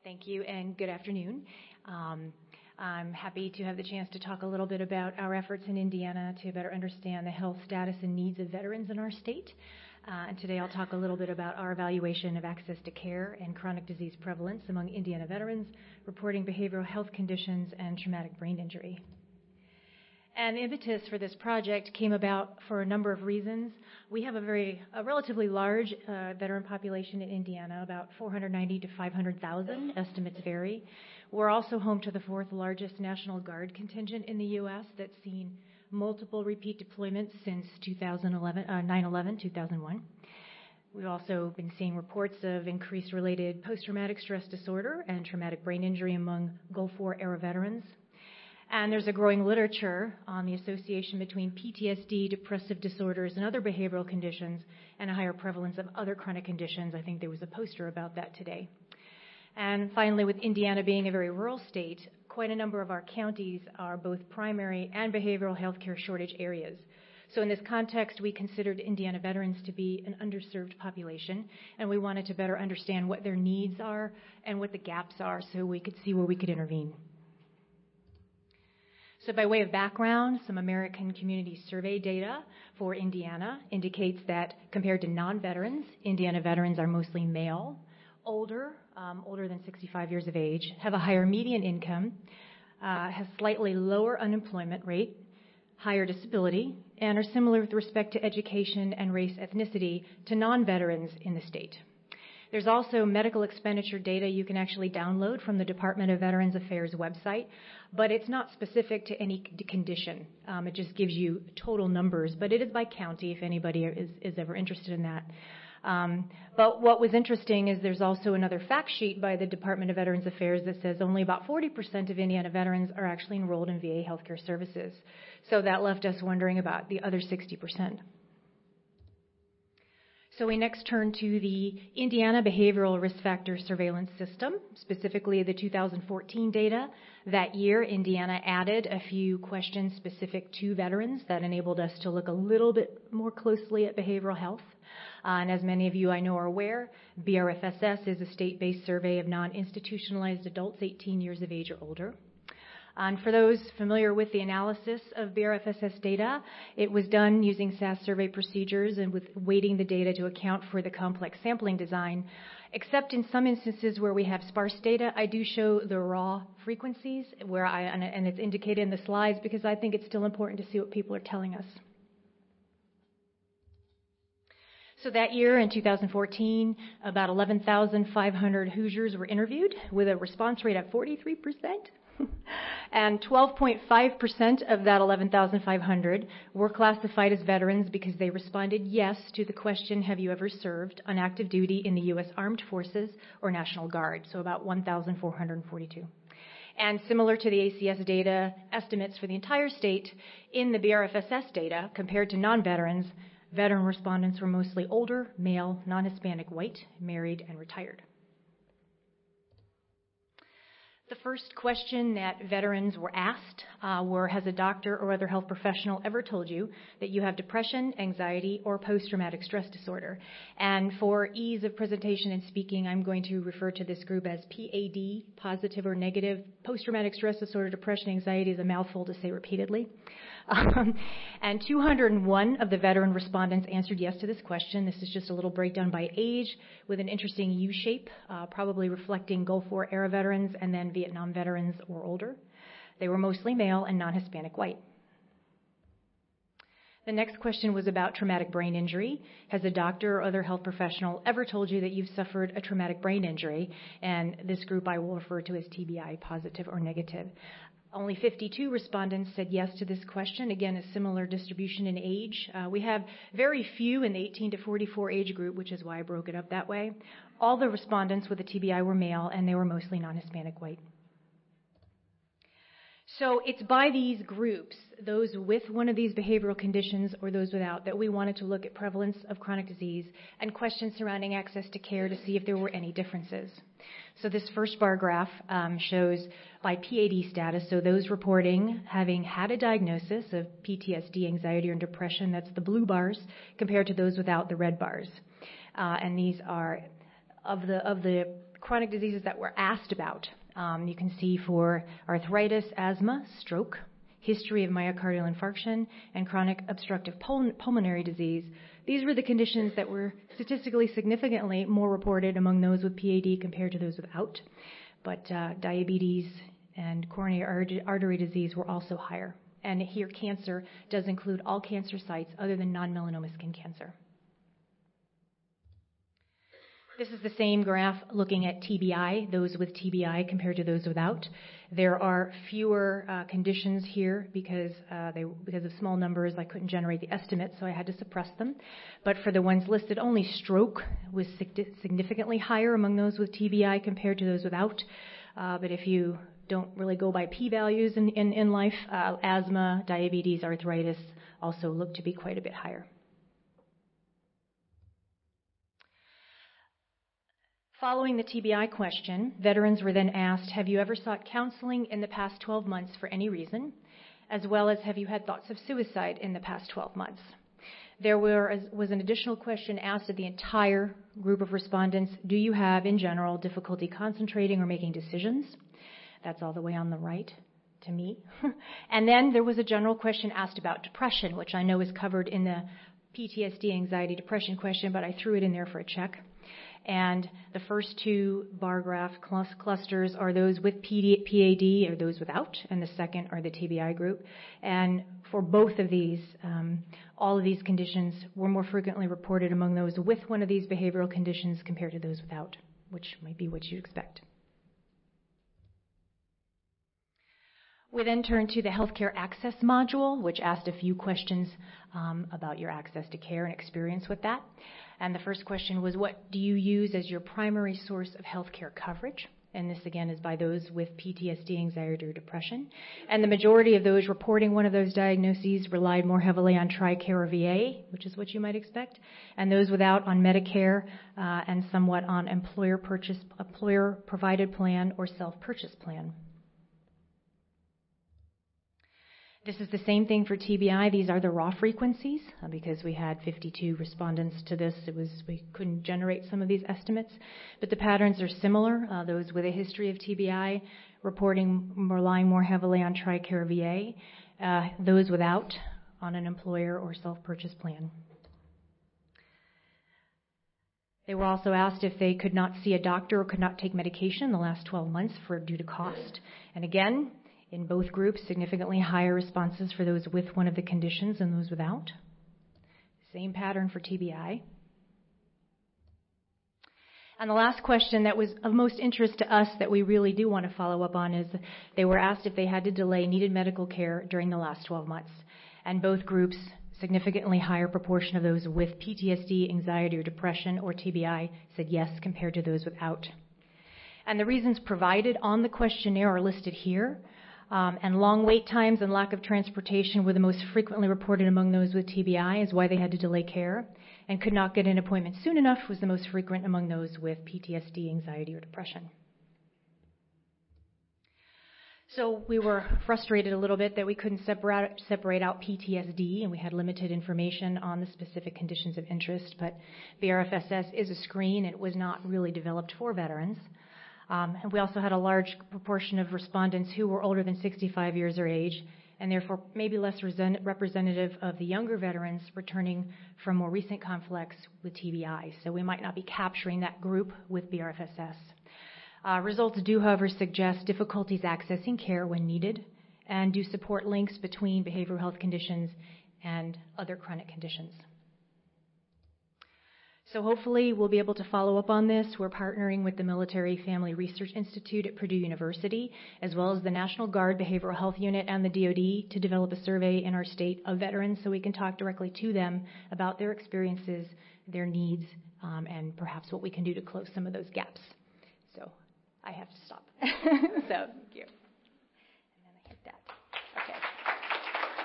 Thank you and good afternoon. I'm happy to have the chance to talk a little bit about our efforts in Indiana to better understand the health status and needs of veterans in our state. And today I'll talk a little bit about our evaluation of access to care and chronic disease prevalence among Indiana veterans, reporting behavioral health conditions and traumatic brain injury. And the impetus for this project came about for a number of reasons. We have a relatively large veteran population in Indiana, about 490 to 500,000, estimates vary. We're also home to the fourth largest National Guard contingent in the U.S. that's seen multiple repeat deployments since 9/11, 2001. We've also been seeing reports of increased related post-traumatic stress disorder and traumatic brain injury among Gulf War era veterans. And there's a growing literature on the association between PTSD, depressive disorders, and other behavioral conditions, and a higher prevalence of other chronic conditions. I think there was a poster about that today. And finally, with Indiana being a very rural state, quite a number of our counties are both primary and behavioral health care shortage areas. So in this context, we considered Indiana veterans to be an underserved population, and we wanted to better understand what their needs are and what the gaps are so we could see where we could intervene. So by way of background, some American Community Survey data for Indiana indicates that compared to non-veterans, Indiana veterans are mostly male, older than 65 years of age, have a higher median income, has slightly lower unemployment rate, higher disability, and are similar with respect to education and race ethnicity to non-veterans in the state. There's also medical expenditure data you can actually download from the Department of Veterans Affairs website, but it's not specific to any condition. It just gives you total numbers, but it is by county if anybody is ever interested in that. But what was interesting is there's also another fact sheet by the Department of Veterans Affairs that says only about 40% of Indiana veterans are actually enrolled in VA healthcare services. So that left us wondering about the other 60%. So we next turn to the Indiana Behavioral Risk Factor Surveillance System, specifically the 2014 data. That year, Indiana added a few questions specific to veterans that enabled us to look a little bit more closely at behavioral health. And as many of you I know are aware, BRFSS is a state-based survey of non-institutionalized adults 18 years of age or older. And for those familiar with the analysis of BRFSS data, it was done using SAS survey procedures and with weighting the data to account for the complex sampling design. Except in some instances where we have sparse data, I do show the raw frequencies and it's indicated in the slides because I think it's still important to see what people are telling us. So that year, in 2014, about 11,500 Hoosiers were interviewed with a response rate of 43%. And 12.5% of that 11,500 were classified as veterans because they responded yes to the question, have you ever served on active duty in the U.S. Armed Forces or National Guard? So about 1,442. And similar to the ACS data estimates for the entire state, in the BRFSS data, compared to non-veterans, veteran respondents were mostly older, male, non-Hispanic, white, married, and retired. The first question that veterans were asked has a doctor or other health professional ever told you that you have depression, anxiety, or post-traumatic stress disorder? And for ease of presentation and speaking, I'm going to refer to this group as PAD, positive or negative. Post-traumatic stress disorder, depression, anxiety is a mouthful to say repeatedly. And 201 of the veteran respondents answered yes to this question. This is just a little breakdown by age with an interesting U-shape, probably reflecting Gulf War era veterans and then Vietnam veterans or older. They were mostly male and non-Hispanic white. The next question was about traumatic brain injury. Has a doctor or other health professional ever told you that you've suffered a traumatic brain injury? And this group I will refer to as TBI, positive or negative. Only 52 respondents said yes to this question. Again, a similar distribution in age. We have very few in the 18 to 44 age group, which is why I broke it up that way. All the respondents with a TBI were male, and they were mostly non-Hispanic white. So it's by these groups, those with one of these behavioral conditions or those without, that we wanted to look at prevalence of chronic disease and questions surrounding access to care to see if there were any differences. So this first bar graph shows by PAD status, so those reporting having had a diagnosis of PTSD, anxiety, or depression, that's the blue bars, compared to those without, the red bars. And these are of the chronic diseases that were asked about. You can see for arthritis, asthma, stroke, history of myocardial infarction, and chronic obstructive pulmonary disease. These were the conditions that were statistically significantly more reported among those with PAD compared to those without. But diabetes and coronary artery disease were also higher. And here, cancer does include all cancer sites other than non-melanoma skin cancer. This is the same graph looking at TBI, those with TBI compared to those without. There are fewer conditions here because of small numbers. I couldn't generate the estimates, so I had to suppress them. But for the ones listed, only stroke was significantly higher among those with TBI compared to those without. But if you don't really go by p-values in life, asthma, diabetes, arthritis also look to be quite a bit higher. Following the TBI question, veterans were then asked, have you ever sought counseling in the past 12 months for any reason, as well as have you had thoughts of suicide in the past 12 months? There was an additional question asked of the entire group of respondents, do you have, in general, difficulty concentrating or making decisions? That's all the way on the right to me. And then there was a general question asked about depression, which I know is covered in the PTSD, anxiety, depression question, but I threw it in there for a check. And the first two bar graph clusters are those with PAD or those without, and the second are the TBI group. And for both of these, all of these conditions were more frequently reported among those with one of these behavioral conditions compared to those without, which might be what you'd expect. We then turned to the healthcare access module, which asked a few questions about your access to care and experience with that. And the first question was, what do you use as your primary source of healthcare coverage? And this, again, is by those with PTSD, anxiety, or depression. And the majority of those reporting one of those diagnoses relied more heavily on TRICARE or VA, which is what you might expect, and those without on Medicare and somewhat on employer-provided plan or self-purchase plan. This is the same thing for TBI. These are the raw frequencies. Because we had 52 respondents to this, we couldn't generate some of these estimates. But the patterns are similar. Those with a history of TBI relying more heavily on TRICARE VA. Those without on an employer or self-purchase plan. They were also asked if they could not see a doctor or could not take medication in the last 12 months due to cost. And again, in both groups, significantly higher responses for those with one of the conditions than those without. Same pattern for TBI. And the last question that was of most interest to us that we really do want to follow up on is they were asked if they had to delay needed medical care during the last 12 months. And both groups, significantly higher proportion of those with PTSD, anxiety, or depression, or TBI, said yes compared to those without. And the reasons provided on the questionnaire are listed here. And long wait times and lack of transportation were the most frequently reported among those with TBI, is why they had to delay care. And could not get an appointment soon enough was the most frequent among those with PTSD, anxiety, or depression. So we were frustrated a little bit that we couldn't separate out PTSD, and we had limited information on the specific conditions of interest. But BRFSS is a screen. It was not really developed for veterans. And we also had a large proportion of respondents who were older than 65 years of age, and therefore maybe less representative of the younger veterans returning from more recent conflicts with TBI. So we might not be capturing that group with BRFSS. Results do, however, suggest difficulties accessing care when needed and do support links between behavioral health conditions and other chronic conditions. So hopefully we'll be able to follow up on this. We're partnering with the Military Family Research Institute at Purdue University, as well as the National Guard Behavioral Health Unit and the DoD to develop a survey in our state of veterans so we can talk directly to them about their experiences, their needs, and perhaps what we can do to close some of those gaps. So I have to stop. So thank you.